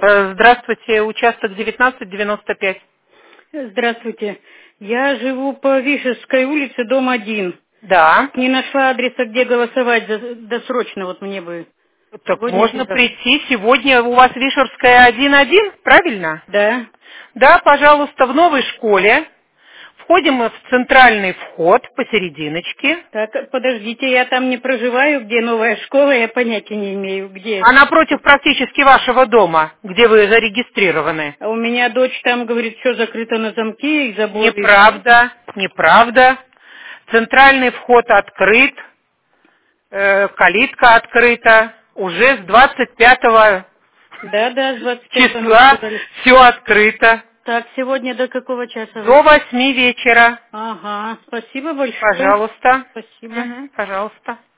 Здравствуйте, участок 1995. Здравствуйте. Я живу по Вишерской улице, дом 1. Да. Не нашла адреса, где голосовать досрочно, вот мне бы. Так Сегодня или можно завтра? прийти. Сегодня у вас Вишерская 1-1, правильно? Да. Да, пожалуйста, в новой школе. Входим мы в центральный вход посерединочке. Так, подождите, я там не проживаю, где новая школа, я понятия не имею, где. А напротив практически вашего дома, где вы зарегистрированы. А у меня дочь там говорит, все закрыто на замки и заборы. Неправда, неправда. Центральный вход открыт, калитка открыта. Уже с 25 Да, с 25 числа все открыто. Так, сегодня до какого часа вы? До 8 вечера. Ага, спасибо большое. Пожалуйста. Спасибо. Пожалуйста.